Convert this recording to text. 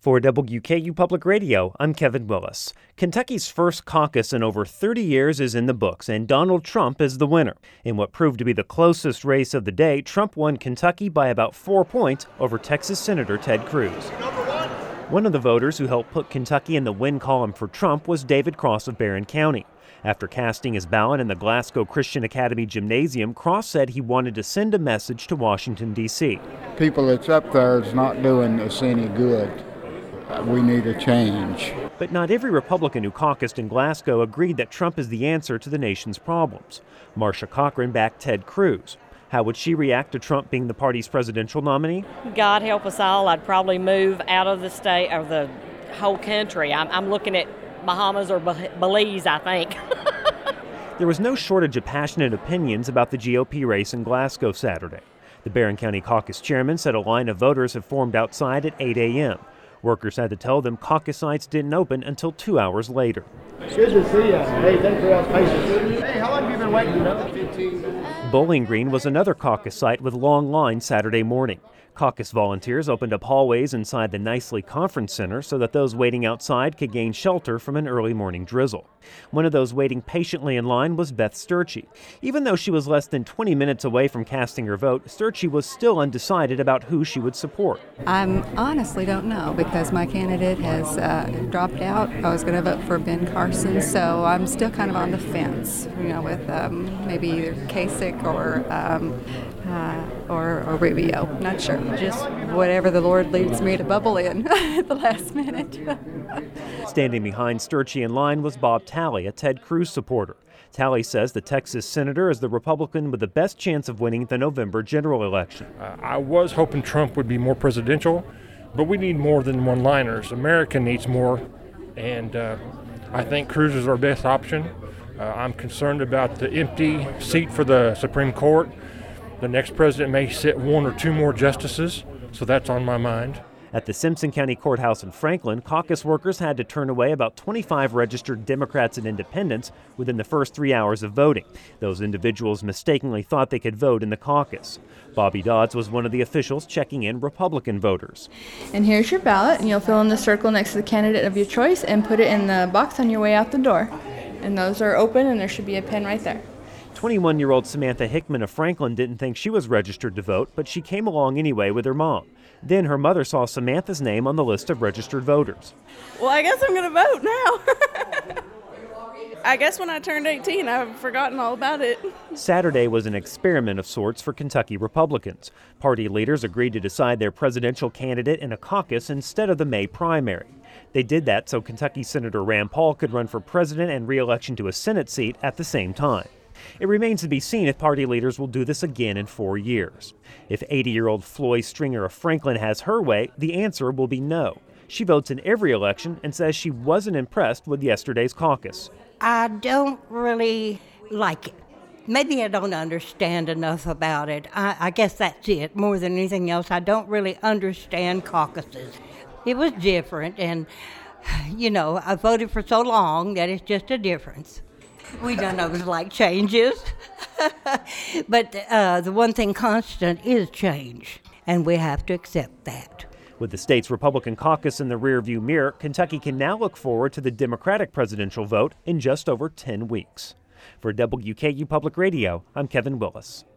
For WKU Public Radio, I'm Kevin Willis. Kentucky's first caucus in over 30 years is in the books, and Donald Trump is the winner. In what proved to be the closest race of the day, Trump won Kentucky by about 4 points over Texas Senator Ted Cruz. One of the voters who helped put Kentucky in the win column for Trump was David Cross of Barron County. After casting his ballot in the Glasgow Christian Academy Gymnasium, Cross said he wanted to send a message to Washington, D.C. People that's up there is not doing us any good. We need a change. But not every Republican who caucused in Glasgow agreed that Trump is the answer to the nation's problems. Marcia Cochran backed Ted Cruz. How would she react to Trump being the party's presidential nominee? God help us all. I'd probably move out of the state or the whole country. I'm looking at Bahamas or Belize, I think. There was no shortage of passionate opinions about the GOP race in Glasgow Saturday. The Barron County Caucus chairman said a line of voters had formed outside at 8 a.m. Workers had to tell them caucus sites didn't open until 2 hours later. Good to see you. Hey, thanks for your patience. Hey, how long have you been waiting? 15. Bowling Green was another caucus site with long lines Saturday morning. Caucus volunteers opened up hallways inside the Nicely Conference Center so that those waiting outside could gain shelter from an early morning drizzle. One of those waiting patiently in line was Beth Sturchey. Even though she was less than 20 minutes away from casting her vote, Sturchey was still undecided about who she would support. I honestly don't know because my candidate has dropped out. I was going to vote for Ben Carson, so I'm still kind of on the fence, with maybe either Kasich or Rubio. Not sure. Just whatever the Lord leads me to bubble in at the last minute. Standing behind Sturchey in line was Bob Talley, a Ted Cruz supporter. Talley says the Texas senator is the Republican with the best chance of winning the November general election. I was hoping Trump would be more presidential, but we need more than one-liners. America needs more, and I think Cruz is our best option. I'm concerned about the empty seat for the Supreme Court. The next president may sit one or two more justices, so that's on my mind. At the Simpson County Courthouse in Franklin, caucus workers had to turn away about 25 registered Democrats and independents within the first 3 hours of voting. Those individuals mistakenly thought they could vote in the caucus. Bobby Dodds was one of the officials checking in Republican voters. And here's your ballot, and you'll fill in the circle next to the candidate of your choice and put it in the box on your way out the door. And those are open, and there should be a pen right there. 21-year-old Samantha Hickman of Franklin didn't think she was registered to vote, but she came along anyway with her mom. Then her mother saw Samantha's name on the list of registered voters. Well, I guess I'm going to vote now. I guess when I turned 18, I've forgotten all about it. Saturday was an experiment of sorts for Kentucky Republicans. Party leaders agreed to decide their presidential candidate in a caucus instead of the May primary. They did that so Kentucky Senator Rand Paul could run for president and re-election to a Senate seat at the same time. It remains to be seen if party leaders will do this again in 4 years. If 80-year-old Floy Stringer of Franklin has her way, the answer will be no. She votes in every election and says she wasn't impressed with yesterday's caucus. I don't really like it. Maybe I don't understand enough about it. I guess that's it. More than anything else, I don't really understand caucuses. It was different, and, I voted for so long that it's just a difference. We don't always like changes, but the one thing constant is change, and we have to accept that. With the state's Republican caucus in the rearview mirror, Kentucky can now look forward to the Democratic presidential vote in just over 10 weeks. For WKU Public Radio, I'm Kevin Willis.